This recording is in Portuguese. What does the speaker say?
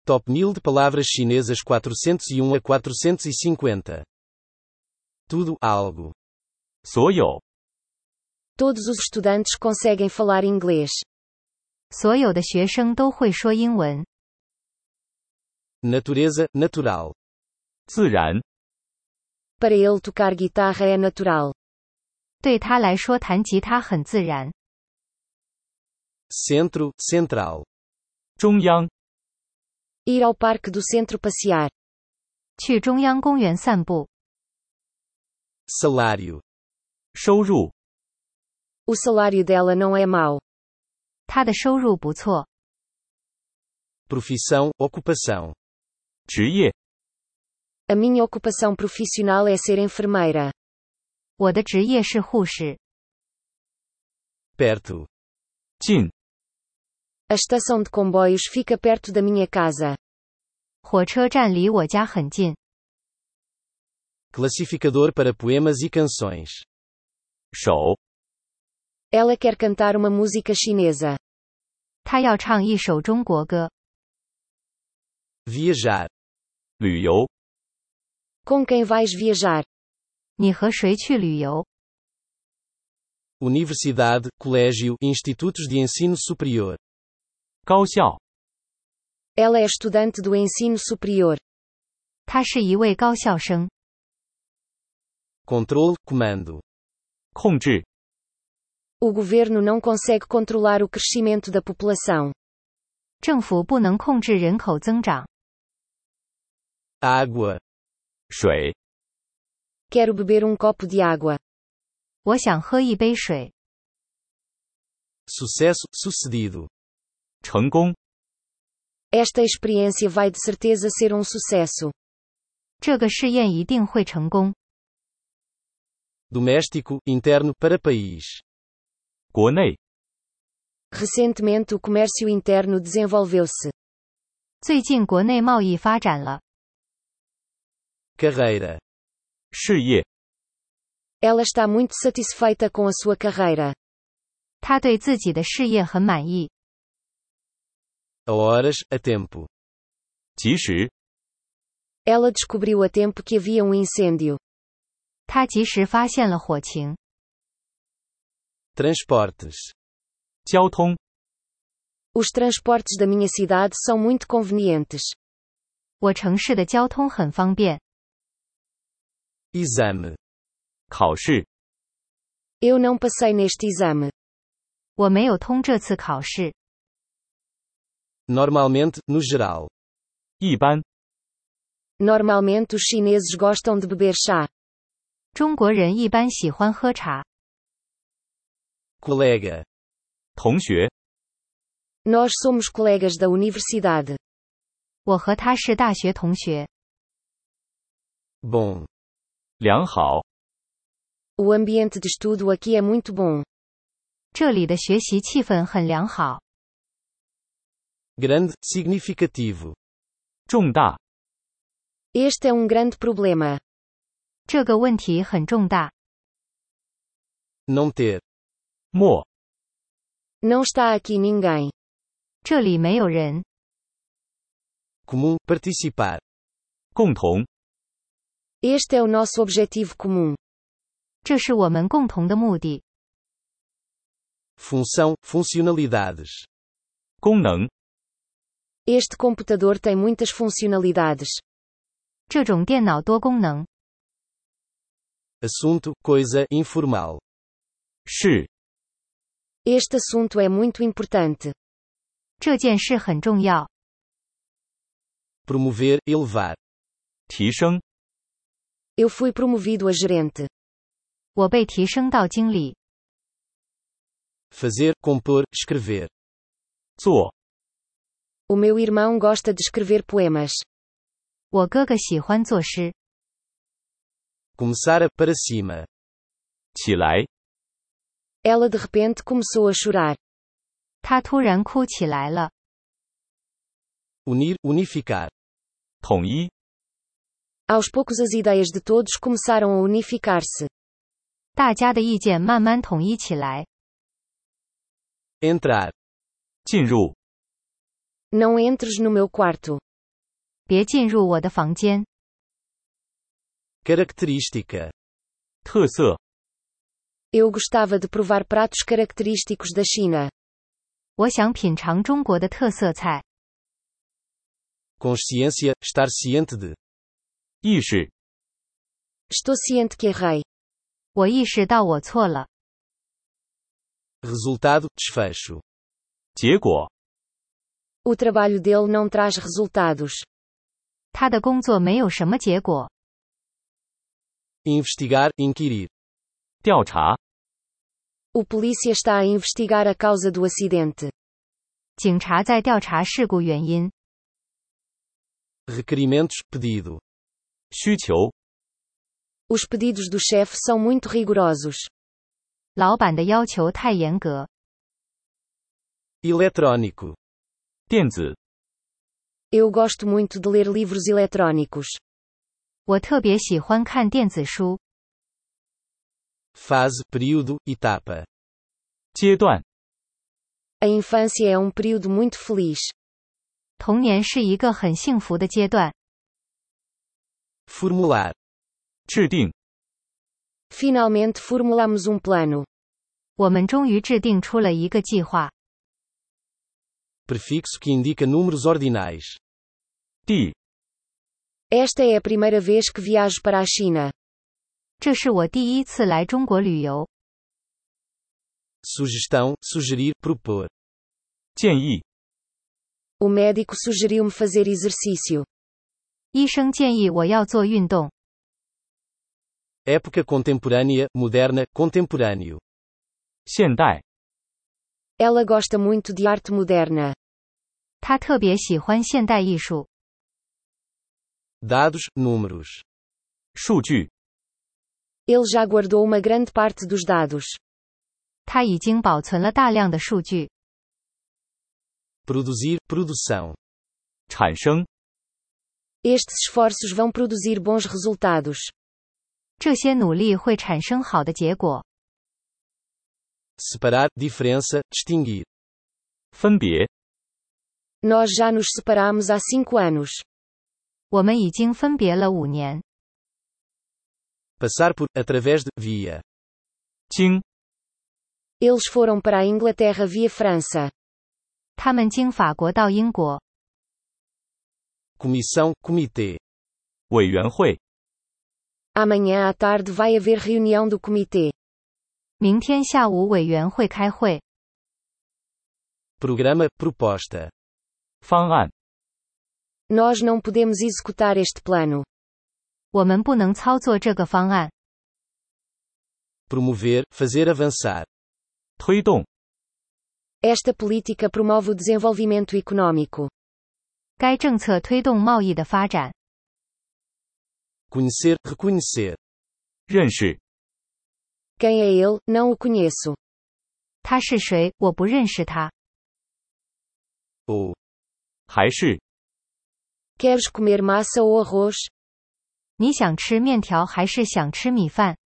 Top 1000 de palavras chinesas 401 a 450. Tudo, algo. 所有， Todos os estudantes conseguem falar inglês. 所有的学生都会说英文。 Natureza, natural. 自然， Para ele tocar guitarra é natural. 对他来说弹吉他很自然。 Centro, central. 中央， Ir ao parque do centro passear. 去中央公园散步。 Salário. 收入， O salário dela não é mau. 他的收入不错。 Profissão, ocupação. 职业， A minha ocupação profissional é ser enfermeira. 我的职业是护士。 Perto. 近， A estação de comboios fica perto da minha casa. 火车站离我家很近。 Classificador para poemas e canções. 手， Ela quer cantar uma música chinesa. 他要唱一首中国歌。 Viajar. 旅游， Com quem vais viajar? 你和谁去旅游？ Universidade, colégio, institutos de ensino superior. 高校， Ela é estudante do ensino superior. 他是一位高校生。 Controle, comando. 控制， O governo não consegue controlar o crescimento da população. 政府不能控制人口增长。 Água. 水， Quero beber um copo de água. 我想喝一杯水。 Sucesso, sucedido. 成功， Esta experiência vai de certeza ser um sucesso. 这个试验一定会成功。 Doméstico, interno, para país. 国内， Recentemente o comércio interno desenvolveu-se. 最近国内贸易发展了。 Carreira. 事业， Ela está muito satisfeita com a sua carreira. 他对自己的事业很满意。 A horas, a tempo. 及时， Ela descobriu a tempo que havia um incêndio. 他及时发现了火情。 Transportes. 交通， Os transportes da minha cidade são muito convenientes. 我城市的交通很方便。 Exame. 考试， Eu não passei neste exame. 我没有通这次考试。 Normalmente, no geral. 一般， Normalmente os chineses gostam de beber chá. 中国人一般喜欢喝茶。 Colega. 同学， Nós somos colegas da universidade. 我和他是大学同学。 Bom. 良好， O ambiente de estudo aqui é muito bom. 这里的学习气氛很良好。 Grande, significativo. 重大， Este é um grande problema. 这个问题很重大。 Não ter. 末， Não está aqui ninguém. 这里没有人。 Comum, participar. 共同， Este é o nosso objetivo comum. 这是我们共同的目的。 Função, funcionalidades. 功能， Este computador tem muitas funcionalidades. 这种电脑多功能。 Assunto, coisa, informal. 是， Este assunto é muito importante. 这件事很重要。 Promover, elevar. 提升， Eu fui promovido a gerente. 我被提升到经理。 Fazer, compor, escrever. 做， O meu irmão gosta de escrever poemas. 我哥哥喜欢作诗。 Começar a, para cima. 起来， Ela de repente começou a chorar. 他突然哭起来了。 Unir, unificar. 统一， Aos poucos as ideias de todos começaram a unificar-se. 大家的意见慢慢统一起来。 Entrar. 进入， Não entres no meu quarto. 别进入我的房间。 Característica. 特色， Eu gostava de provar pratos característicos da China. 我想品尝中国的特色菜。 Consciência, estar ciente de. 意识， Estou ciente que errei. 我意识到我错了。 Resultado, desfecho. 结果， O trabalho dele não traz resultados. 他的工作没有什么结果。 Investigar, inquirir. 调查， O polícia está a investigar a causa do acidente. 警察在调查事故原因。 Requerimentos, pedido. 需求， Os pedidos do chefe são muito rigorosos. 老板的要求太严格。 Eletrónico. 电子， Eu gosto muito de ler livros eletrónicos. 我特别喜欢看电子书。 Fase, período, etapa. 阶段， A infância é um período muito feliz. 童年是一个很幸福的阶段。 Formular. 制定， Finalmente formulamos um plano. 我们终于制定出了一个计划。 Prefixo que indica números ordinais. 地， Esta é a primeira vez que viajo para a China. 这是我第一次来中国旅游。 Sugestão, sugerir, propor. 建议， O médico sugeriu-me fazer exercício. 医生建议我要做运动。 Época contemporânea, moderna, contemporâneo. 现代， Ela gosta muito de arte moderna. 他特别喜欢现代艺术。 Dados, números. 数据， Ele já guardou uma grande parte dos dados. 他已经保存了大量的数据。 Produzir, produção. 产生， Estes esforços vão produzir bons resultados. 这些努力会产生好的结果。 Separar, diferença, distinguir. 分别， Nós já nos separamos há 5 anos. 我们已经分别了5年。 Passar por, através de, via. 经， Eles foram para a Inglaterra via França. 他们经法国到英国。 Comissão, comitê. 委员会， Amanhã à tarde vai haver reunião do comitê. 明天下午委员会开会。 Programa, proposta. 方案， Nós não podemos executar este plano. 我们不能操作这个方案。 Promover, fazer avançar. 推动， Esta política promove o desenvolvimento econômico. 该政策推动贸易的发展。 Conhecer, reconhecer. 认识， Quem é ele? Não o conheço. 他是谁？我不认识他。 Ou. 还是， Queres comer massa ou arroz? 你想吃面条还是想吃米饭？